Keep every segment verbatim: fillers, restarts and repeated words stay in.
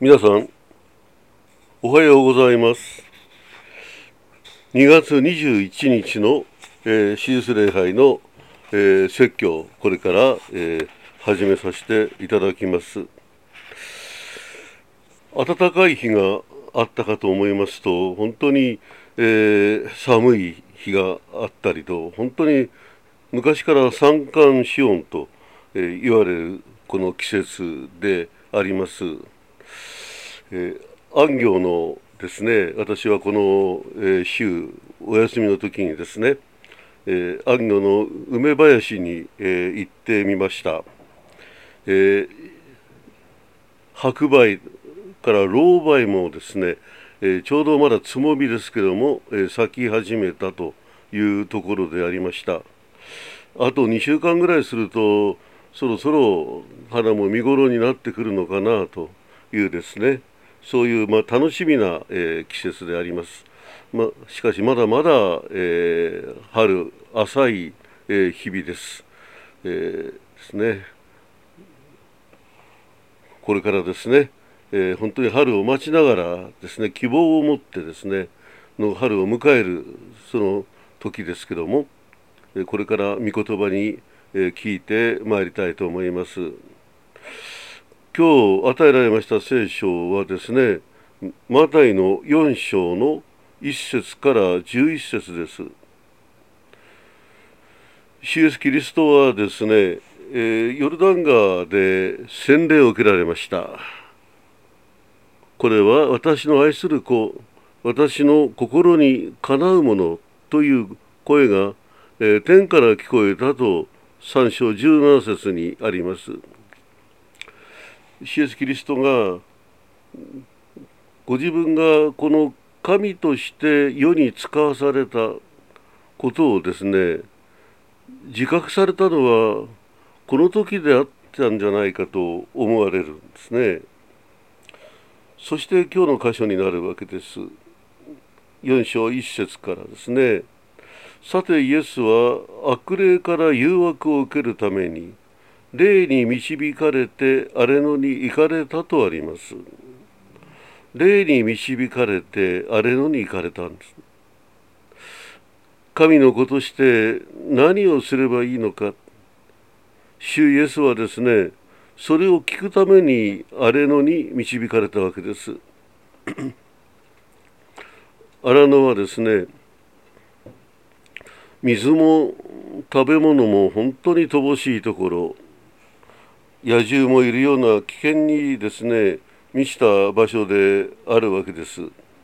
皆さん、おはようございます。にがつにじゅういちにちの、えー、シーズ礼拝の、えー、説教、これから、えー、始めさせていただきます。暖かい日があったかと思いますと、本当に、えー、寒い日があったりと、本当に昔から三寒四温と、えー、言われるこの季節であります。えー、安行のですね、私はこの、えー、週お休みの時にですね、えー、安行の梅林に、えー、行ってみました。えー、白梅から老梅もですね、えー、ちょうどまだつぼみですけども、えー、咲き始めたというところでありました。あとにしゅうかんぐらいするとそろそろ花も見頃になってくるのかなというですね、そういう、まあ、楽しみな、えー、季節であります。まあ、しかしまだまだ、えー、春浅い、えー、日々です。えー、ですね。これからですね、えー、本当に春を待ちながらですね、希望を持ってですねの春を迎えるその時ですけども、これから御言葉に聞いてまいりたいと思います。今日与えられました聖書はですね、マタイのよん章のいっ節からじゅういっ節です。主イエスキリストはですね、えー、ヨルダン川で洗礼を受けられました。これは私の愛する子、私の心にかなうものという声が、えー、天から聞こえたとさん章じゅうなな節にあります。イエス・キリストがご自分がこの神として世に使わされたことをですね、自覚されたのはこの時であったんじゃないかと思われるんですね。そして今日の箇所になるわけです。よん章いっ節からですね。さてイエスは悪霊から誘惑を受けるために霊に導かれて荒野に行かれたとあります。霊に導かれて荒野に行かれたんです。神の子として何をすればいいのか、主イエスはですね、それを聞くために荒野に導かれたわけです。荒野はですね、水も食べ物も本当に乏しいところ、野獣もいるような危険にですね満ちた場所であるわけです。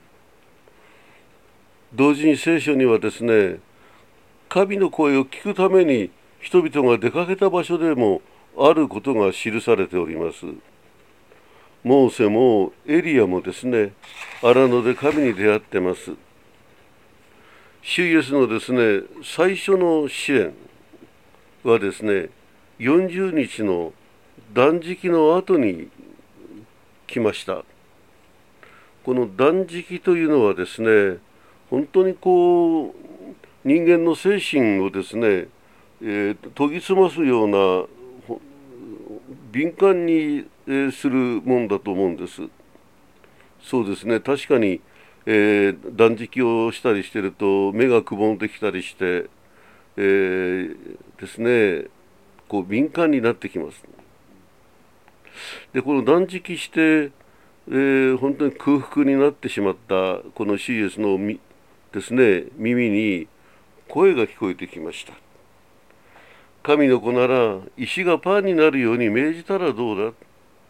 同時に聖書にはですね、神の声を聞くために人々が出かけた場所でもあることが記されております。モーセもエリアもですね、荒野で神に出会ってます。主イエスのですね、最初の試練はですね、よんじゅうにちの断食の後に来ました。この断食というのはですね、本当にこう人間の精神をですね、えー、研ぎ澄ますような敏感に、えー、するもんだと思うんです。そうですね、確かに、えー、断食をしたりしてると目がくぼんできたりして、えー、ですね、こう敏感になってきます。でこの断食して、えー、本当に空腹になってしまったこのシーエスのみですね、耳に声が聞こえてきました。神の子なら石がパンになるように命じたらどうだ。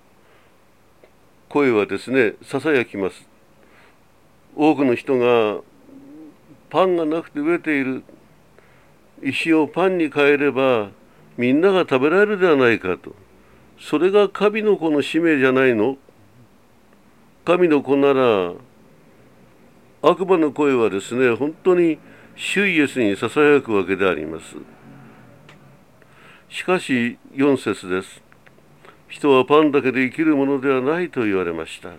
声はですね、ささやきます。多くの人がパンがなくて飢えている、石をパンに変えればみんなが食べられるではないかと。それが神の子の使命じゃないの。神の子なら、悪魔の声はですね、本当に主イエスにささやくわけであります。しかしよん節です。人はパンだけで生きるものではないと言われました。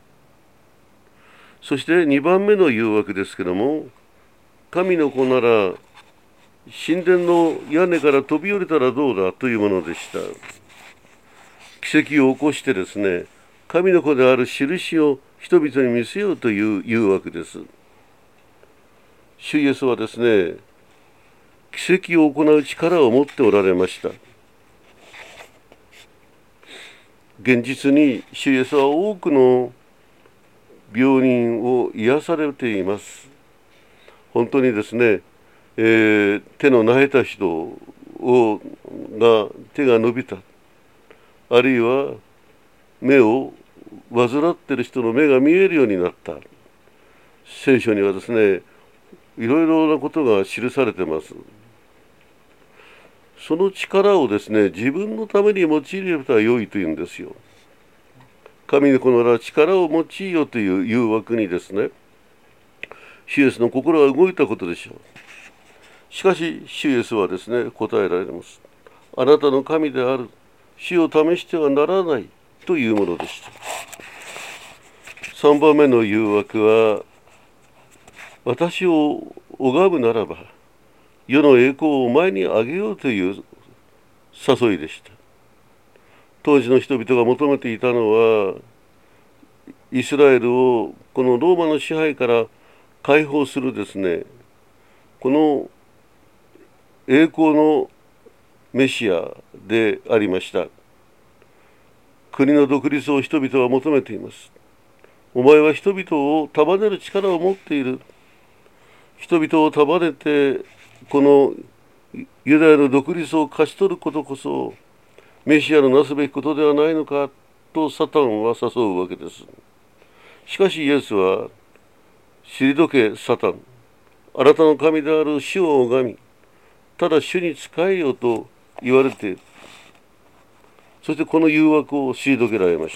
そしてにばんめの誘惑ですけども、神の子なら神殿の屋根から飛び降りたらどうだというものでした。奇跡を起こしてですね、 神の子である印を人々に見せようという誘惑です。主イエスはですね、奇跡を行う力を持っておられました。現実に主イエスは多くの病人を癒されています。本当にですね、えー、手の萎えた人をが手が伸びた、あるいは目を患っている人の目が見えるようになった。聖書にはですね、いろいろなことが記されています。その力をですね、自分のために用いれば良いというんですよ。神の子なら力を用いよという誘惑にですね、主イエスの心は動いたことでしょう。しかし、主イエスはですね、答えられます。あなたの神である主を試してはならないというものでした。さんばんめの誘惑は、私を拝むならば、世の栄光をお前にあげようという誘いでした。当時の人々が求めていたのは、イスラエルをこのローマの支配から解放するですね、この栄光のメシアでありました。国の独立を人々は求めています。お前は人々を束ねる力を持っている。人々を束ねて、このユダヤの独立を勝ち取ることこそ、メシアのなすべきことではないのかとサタンは誘うわけです。しかしイエスは、退けサタン、あなたの神である主を拝み、ただ主に仕えよと言われている。そしてこの誘惑を退けられました。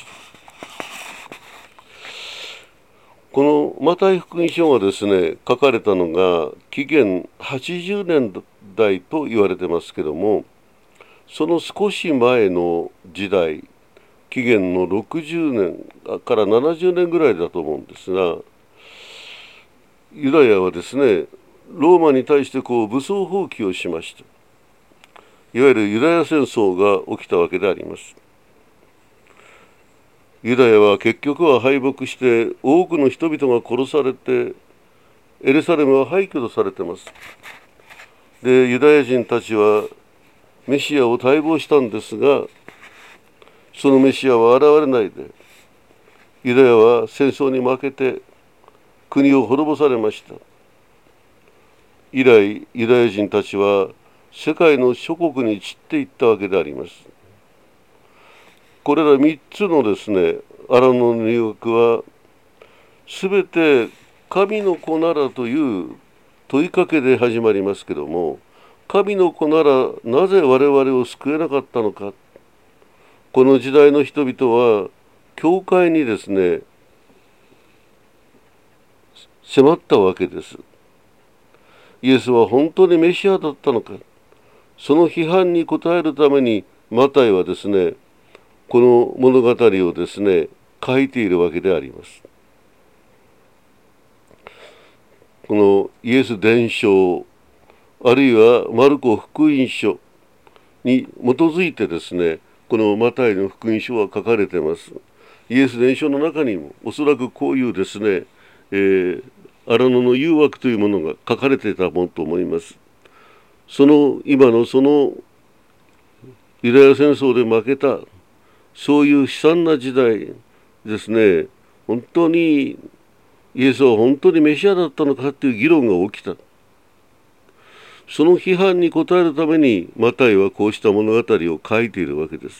このマタイ福音書がですね、書かれたのが紀元はちじゅうねんだいと言われてますけども、その少し前の時代、紀元のろくじゅうねんからななじゅうねんぐらいだと思うんですが、ユダヤはですね、ローマに対してこう武装蜂起をしました。いわゆるユダヤ戦争が起きたわけであります。ユダヤは結局は敗北して多くの人々が殺されて、エルサレムは廃墟とされています。で、ユダヤ人たちはメシアを待望したんですが、そのメシアは現れないで、ユダヤは戦争に負けて国を滅ぼされました。以来、ユダヤ人たちは世界の諸国に散っていったわけであります。これらみっつのですね、荒野の誘惑は、すべて神の子ならという問いかけで始まりますけども、神の子ならなぜ我々を救えなかったのか。この時代の人々は、教会にですね、迫ったわけです。イエスは本当にメシアだったのか。その批判に応えるために、マタイはですね、この物語をですね、書いているわけであります。このイエス伝承、あるいはマルコ福音書に基づいてですね、このマタイの福音書は書かれています。イエス伝承の中にもおそらくこういうですね、えー、荒野の誘惑というものが書かれていたものと思います。その今のそのユダヤ戦争で負けた、そういう悲惨な時代ですね、本当にイエスは本当にメシアだったのかという議論が起きた。その批判に応えるためにマタイはこうした物語を書いているわけです。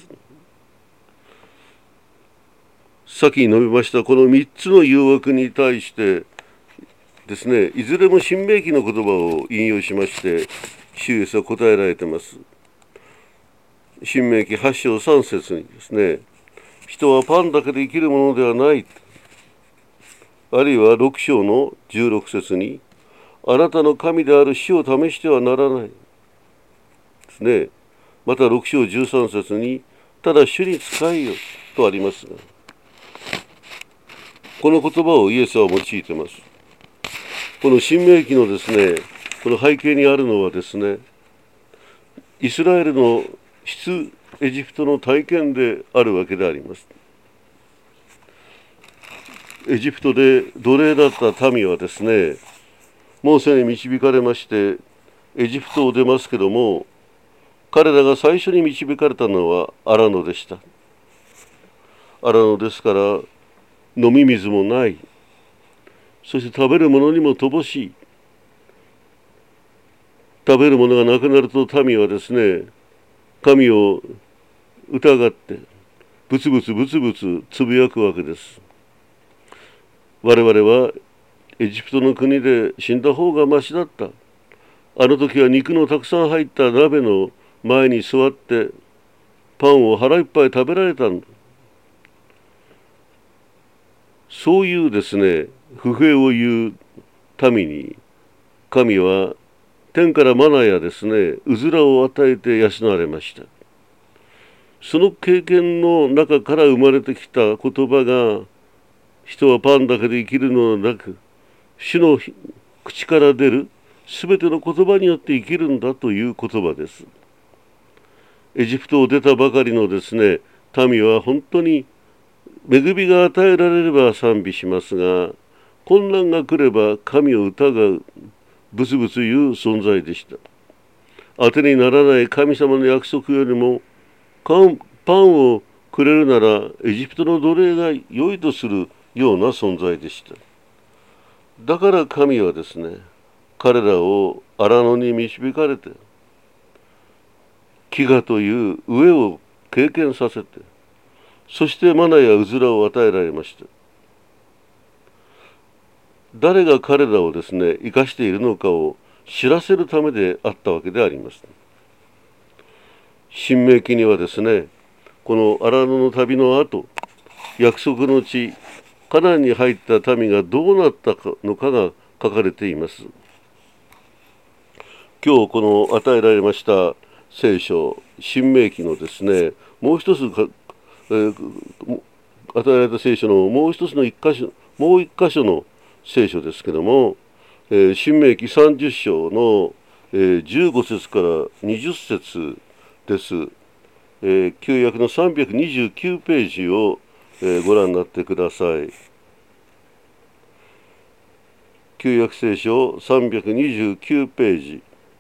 先に述べましたこのみっつの誘惑に対してですね、いずれも新明記の言葉を引用しまして主イエスは答えられています。新明記はち章さん節にですね、人はパンだけで生きるものではない。あるいはろく章のじゅうろく節に、あなたの神である主を試してはならない。ですね。またろく章じゅうさん節に、ただ主に仕えよとありますが、この言葉をイエスは用いています。この新明記のですね、この背景にあるのはですね、イスラエルの出エジプトの体験であるわけであります。 エジプトで奴隷だった民はですね、モーセに導かれましてエジプトを出ますけども、彼らが最初に導かれたのは荒野でした。荒野ですから飲み水もない、そして食べるものにも乏しい。食べるものがなくなると民はですね、神を疑ってブツブツブツブツつぶやくわけです。我々はエジプトの国で死んだ方がましだった。あの時は肉のたくさん入った鍋の前に座ってパンを腹いっぱい食べられたんだ。そういうですね、不平を言う民に神は天からマナやですね、うずらを与えて養われました。その経験の中から生まれてきた言葉が、人はパンだけで生きるのではなく、主の口から出るすべての言葉によって生きるんだという言葉です。エジプトを出たばかりのですね、民は本当に恵みが与えられれば賛美しますが、困難が来れば神を疑う、ブツブツ言う存在でした。当てにならない神様の約束よりも、パンをくれるならエジプトの奴隷が良いとするような存在でした。だから神はですね、彼らを荒野に導かれて、飢餓という飢えを経験させて、そしてマナやうずらを与えられました。誰が彼らをですね、生かしているのかを知らせるためであったわけであります。申命記にはですね、この荒野の旅の後、約束の地カナンに入った民がどうなったのかが書かれています。今日この与えられました聖書申命記のですね、もう一つか、えー、与えられた聖書のもう一つの一箇所、もう一箇所の聖書ですけども、えー、申命記さんじゅっ章の、えー、じゅうご節からにじゅっ節です。えー、旧約のさんびゃくにじゅうきゅうページを、えー、ご覧になってください。旧約聖書さんびゃくにじゅうきゅうページ、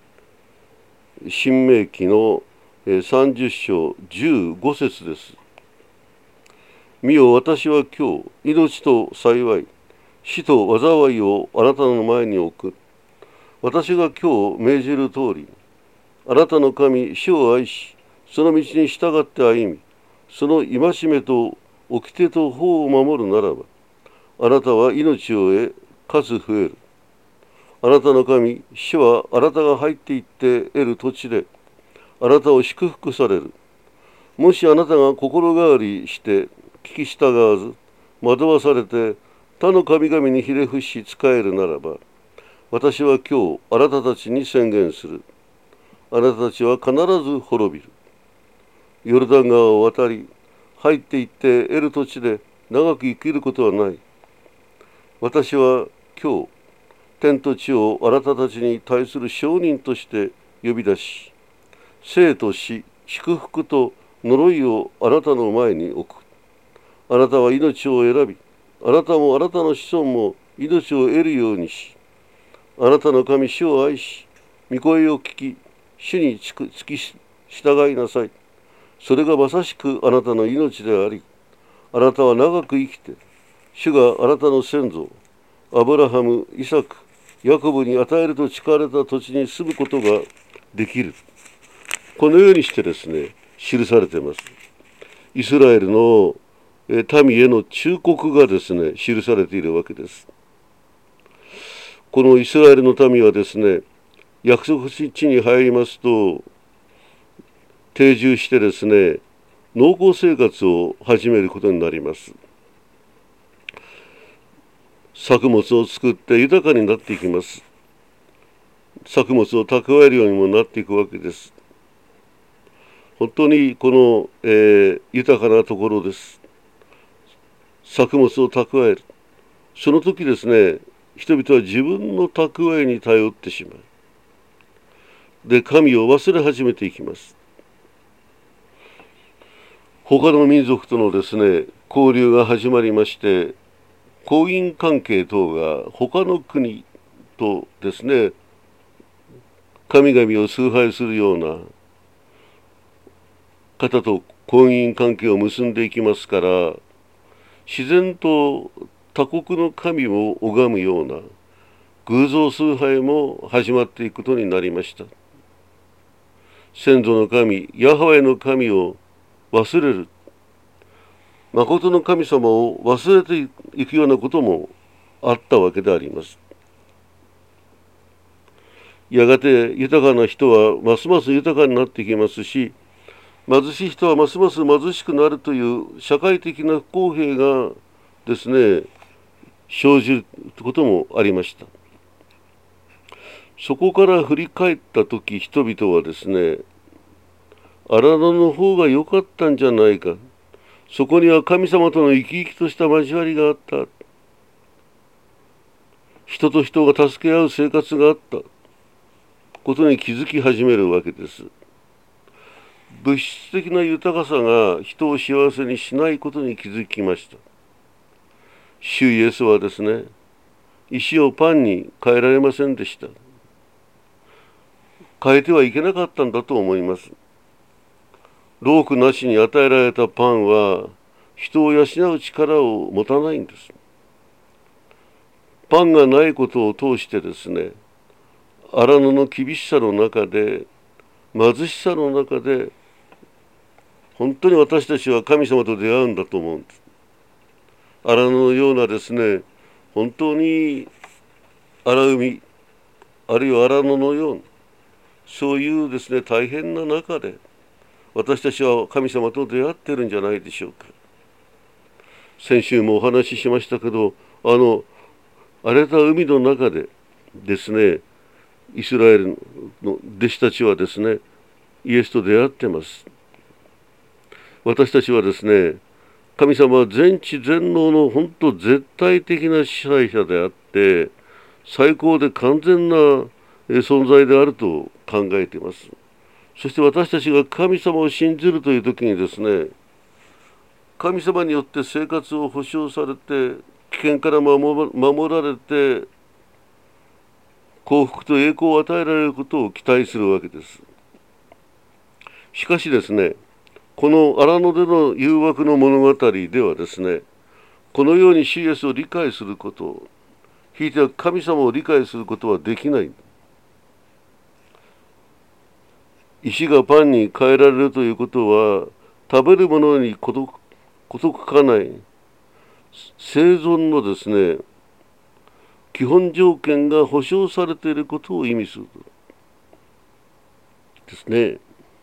申命記のさんじゅっ章じゅうご節です。見よ、私は今日、命と幸い、死と災いをあなたの前に置く。私が今日命じる通り、あなたの神、主を愛し、その道に従って歩み、その戒めと掟と法を守るならば、あなたは命を得、数増える。あなたの神、主はあなたが入っていって得る土地で、あなたを祝福される。もしあなたが心変わりして聞き従わず、惑わされて他の神々にひれ伏し仕えるならば、私は今日あなたたちに宣言する。あなたたちは必ず滅びる。ヨルダン川を渡り、入っていって得る土地で長く生きることはない。私は今日、天と地をあなたたちに対する証人として呼び出し、生と死、祝福と呪いをあなたの前に置く。あなたは命を選び、あなたもあなたの子孫も命を得るようにし、あなたの神主を愛し、御声を聞き、主に付き従いなさい。それがまさしくあなたの命であり、あなたは長く生きて、主があなたの先祖、アブラハム、イサク、ヤコブに与えると誓われた土地に住むことができる。このようにしてですね、記されています。イスラエルの民への忠告がですね、記されているわけです。このイスラエルの民はですね、約束地に入りますと、定住してですね、農耕生活を始めることになります。作物を作って豊かになっていきます。作物を蓄えるようにもなっていくわけです。本当にこの、えー、豊かなところです。作物を蓄える。その時ですね、人々は自分の蓄えに頼ってしまう。で、神を忘れ始めていきます。他の民族とのですね、交流が始まりまして、 婚姻関係等が他の国とですね、神々を崇拝するような方と婚姻関係を結んでいきますから、自然と他国の神を拝むような偶像崇拝も始まっていくことになりました。先祖の神、ヤハウェの神を忘れる。誠の神様を忘れていくようなこともあったわけであります。やがて豊かな人はますます豊かになっていきますし、貧しい人はますます貧しくなるという社会的な不公平がですね、生じることもありました。そこから振り返ったとき、人々はですね、荒野の方が良かったんじゃないか。そこには神様との生き生きとした交わりがあった。人と人が助け合う生活があったことに気づき始めるわけです。物質的な豊かさが人を幸せにしないことに気づきました。主イエスはですね、石をパンに変えられませんでした。変えてはいけなかったんだと思います。労苦なしに与えられたパンは人を養う力を持たないんです。パンがないことを通してですね、荒野の厳しさの中で、貧しさの中で、本当に私たちは神様と出会うんだと思うんです。荒野のようなですね、本当に荒海、あるいは荒野のような、そういうですね、大変な中で、私たちは神様と出会っているんじゃないでしょうか。先週もお話ししましたけど、あの荒れた海の中でですね、イスラエルの弟子たちはですね、イエスと出会ってます。私たちはですね、神様は全知全能の本当絶対的な支配者であって、最高で完全な存在であると考えています。そして私たちが神様を信じるという時にですね、神様によって生活を保障されて、危険から守られて、幸福と栄光を与えられることを期待するわけです。しかしですね、この荒野での誘惑の物語ではですね、このように主イエスを理解すること、ひいては神様を理解することはできない。石がパンに変えられるということは、食べるものに事欠かない生存のですね、基本条件が保障されていることを意味するですね。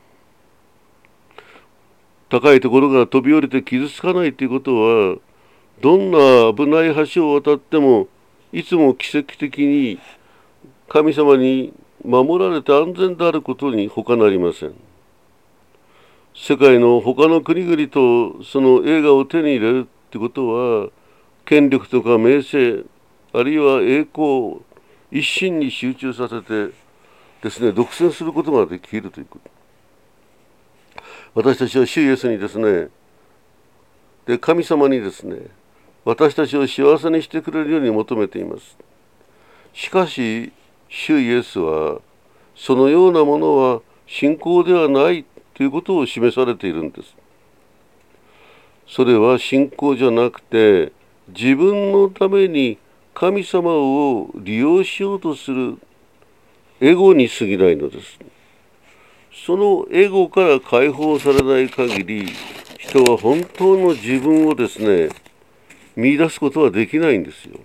高いところから飛び降りて傷つかないということは、どんな危ない橋を渡ってもいつも奇跡的に神様に守られて安全であることに他なりません。世界の他の国々とその栄華を手に入れるということは、権力とか名声、あるいは栄光を一身に集中させてですね、独占することができるということ。私たちは主イエスにですね、で神様にですね、私たちを幸せにしてくれるように求めています。しかし、主イエスは、そのようなものは信仰ではないということを示されているんです。それは信仰じゃなくて、自分のために神様を利用しようとするエゴに過ぎないのです。そのエゴから解放されない限り、人は本当の自分をですね、見出すことはできないんですよ。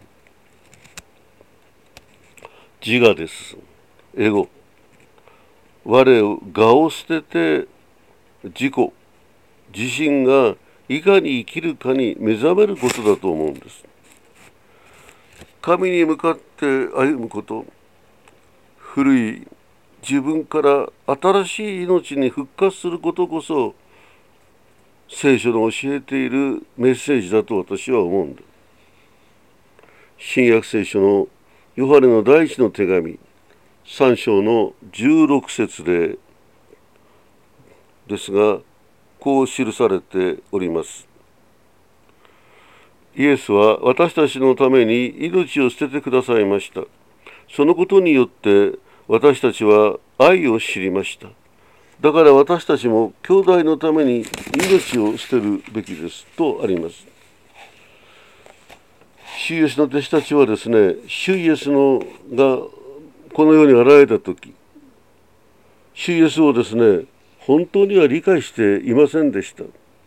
自我です。エゴ。我を我を捨てて自己、自身がいかに生きるかに目覚めることだと思うんです。神に向かって歩むこと、古い自分から新しい命に復活することこそ、聖書の教えているメッセージだと私は思うんです。新約聖書のヨハネの第一の手紙、さん章のじゅうろく節でですが、こう記されております。 イエスは私たちのために命を捨ててくださいました。そのことによって私たちは愛を知りました。だから私たちも兄弟のために命を捨てるべきですとあります。主イエスの弟子たちはですね、主イエスのがこの世に現れたとき、主イエスをですね、本当には理解していませんでした。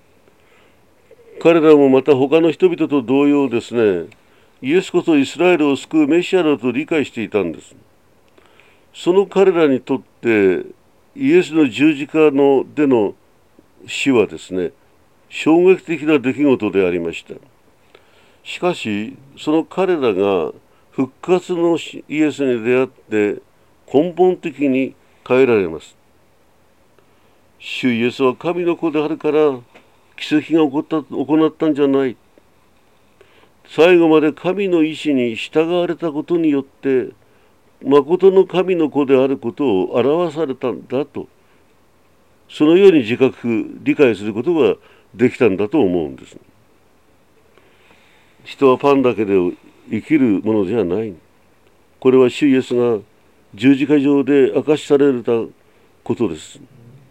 彼らもまた他の人々と同様ですね、イエスこそイスラエルを救うメシアだと理解していたんです。その彼らにとってイエスの十字架のでの死はですね、衝撃的な出来事でありました。しかしその彼らが復活のイエスに出会って根本的に変えられます。主イエスは神の子であるから奇跡が起こった、行ったんじゃない。最後まで神の意志に従われたことによって誠の神の子であることを表されたんだと、そのように自覚理解することができたんだと思うんです。人はパンだけで生きるものではない。これは主イエスが十字架上で明かしされたことです。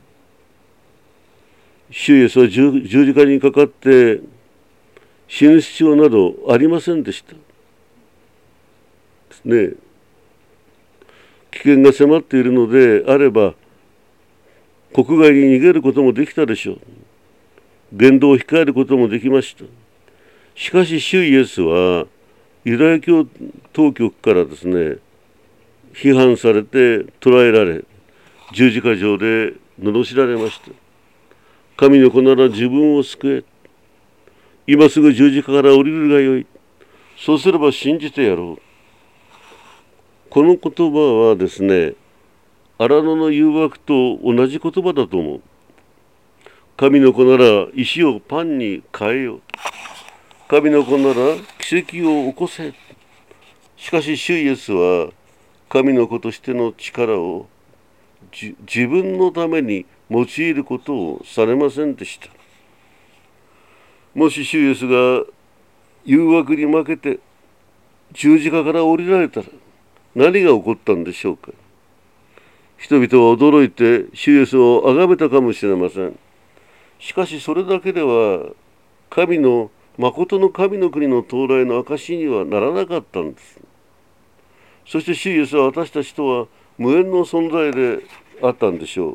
主イエスは十字架にかかって死ぬ必要などありませんでした。ですね。危険が迫っているのであれば国外に逃げることもできたでしょう。言動を控えることもできました。しかし主イエスはユダヤ教当局からですね、批判されて捕らえられ十字架上で罵られました。神の子なら自分を救え。今すぐ十字架から降りるがよい。そうすれば信じてやろう。この言葉はですね、荒野の誘惑と同じ言葉だと思う。神の子なら石をパンに変えよう。神の子なら奇跡を起こせ。しかし主イエスは神の子としての力を自分のために用いることをされませんでした。もし主イエスが誘惑に負けて十字架から降りられたら何が起こったんでしょうか。人々は驚いて主イエスを崇めたかもしれません。しかしそれだけでは神の誠の神の国の到来の証にはならなかったんです。そして主イエスは私たちとは無縁の存在であったんでしょう。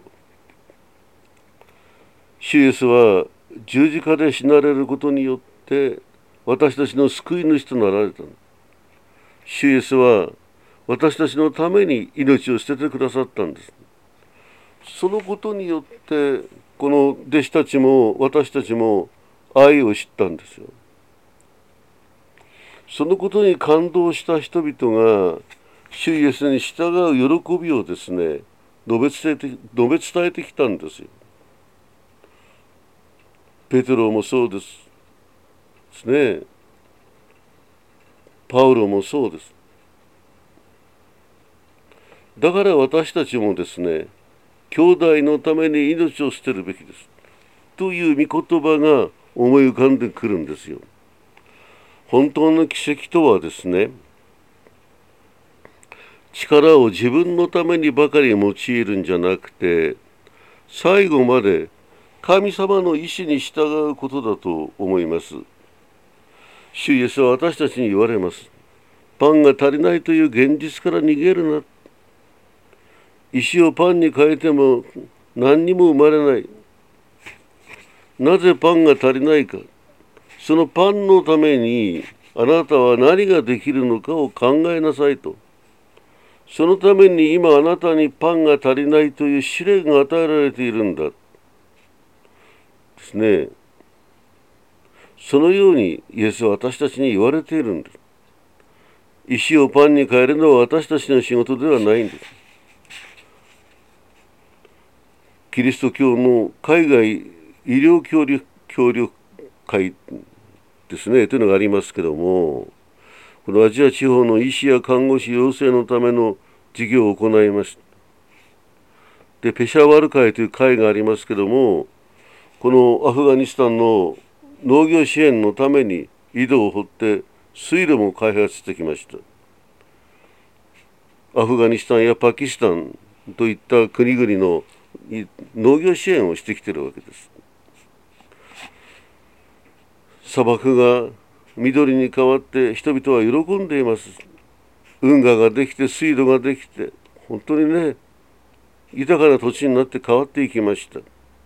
主イエスは十字架で死なれることによって私たちの救い主となられた。主イエスは私たちのために命を捨ててくださったんです。そのことによってこの弟子たちも私たちも愛を知ったんですよ。そのことに感動した人々が主イエスに従う喜びをですね、述べ伝えて、述べ伝えてきたんですよ。ペテロもそうです。ですね。パウロもそうです。だから私たちもですね、兄弟のために命を捨てるべきです。という御言葉が思い浮かんでくるんですよ。本当の奇跡とはですね、力を自分のためにばかり用いるんじゃなくて、最後まで神様の意志に従うことだと思います。主イエスは私たちに言われます。パンが足りないという現実から逃げるな。石をパンに変えても何にも生まれない。なぜパンが足りないか。そのパンのためにあなたは何ができるのかを考えなさいと。そのために今あなたにパンが足りないという試練が与えられているんだ。ですね。そのようにイエスは私たちに言われているんです。石をパンに変えるのは私たちの仕事ではないんです。キリスト教の海外医療協力協力会ですねというのがありますけども、このアジア地方の医師や看護師養成のための事業を行いました。で、ペシャワル会という会がありますけども、このアフガニスタンの農業支援のために井戸を掘って水路も開発してきました。アフガニスタンやパキスタンといった国々の農業支援をしてきているわけです。砂漠が緑に変わって人々は喜んでいます。運河ができて水路ができて、本当にね、豊かな土地になって変わっていきました。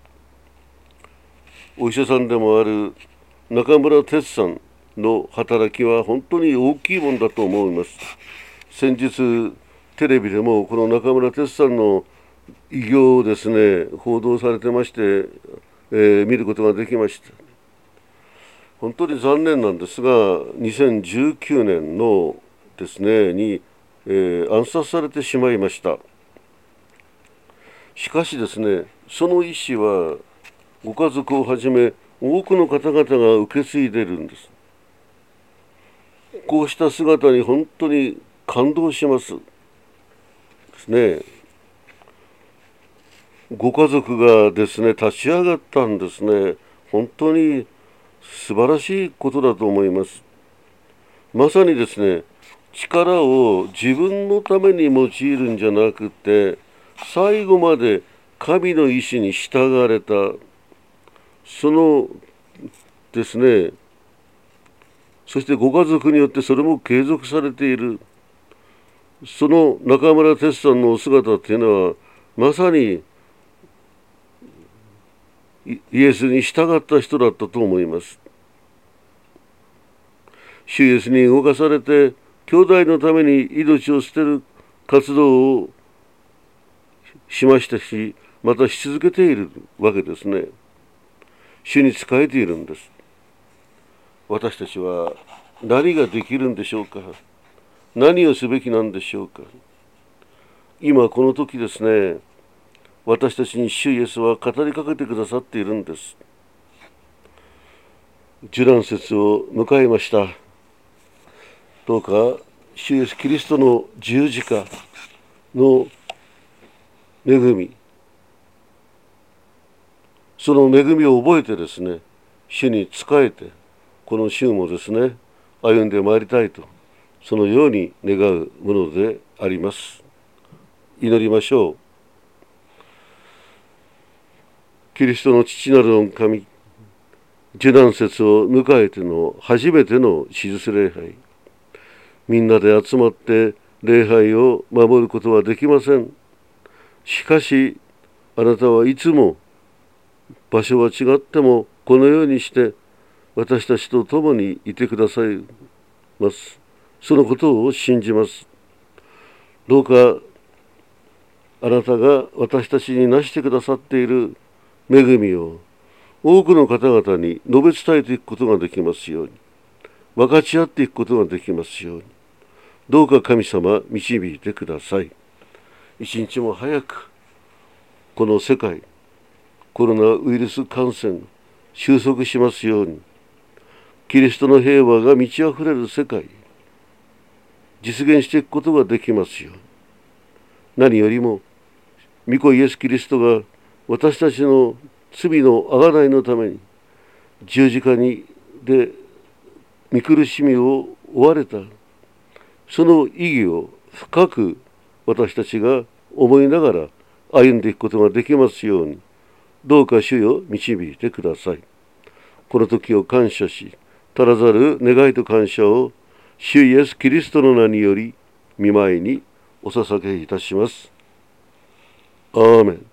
お医者さんでもある中村哲さんの働きは本当に大きいものだと思います。先日テレビでもこの中村哲さんの偉業をですね報道されてまして、えー、見ることができました。本当に残念なんですが、にせんじゅうきゅうねんのですねに、えー、暗殺されてしまいました。しかしですね、その意思はご家族をはじめ多くの方々が受け継いでいるんです。こうした姿に本当に感動しますですね。ご家族がですね立ち上がったんですね。本当に素晴らしいことだと思います。まさにですね、力を自分のために用いるんじゃなくて、最後まで神の意志に従われた、そのですね、そしてご家族によってそれも継続されている、その中村哲さんのお姿っていうのは、まさにイエスに従った人だったと思います。主イエスに動かされて、兄弟のために命を捨てる活動をしましたし、またし続けているわけですね。主に仕えているんです。私たちは何ができるんでしょうか。何をすべきなんでしょうか。今この時ですね、私たちに主イエスは語りかけてくださっているんです。受難節を迎えました。どうか主イエスキリストの十字架の恵み、その恵みを覚えてですね、主に仕えて、この週もですね、歩んでまいりたいと、そのように願うものであります。祈りましょう。キリストの父なる御神、受難節を迎えての初めての手術礼拝、みんなで集まって礼拝を守ることはできません。しかし、あなたはいつも場所は違ってもこのようにして私たちと共にいてくださいます。そのことを信じます。どうかあなたが私たちになしてくださっている恵みを多くの方々に述べ伝えていくことができますように、分かち合っていくことができますように、どうか神様導いてください。一日も早くこの世界、コロナウイルス感染収束しますように、キリストの平和が満ち溢れる世界、実現していくことができますように。何よりも、御子イエス・キリストが私たちの罪の贖いのために十字架にで御苦しみを負われた、その意義を深く私たちが思いながら歩んでいくことができますように、どうか主よ導いてください。この時を感謝し、足らざる願いと感謝を主イエス・キリストの名により御前にお捧げいたします。アーメン。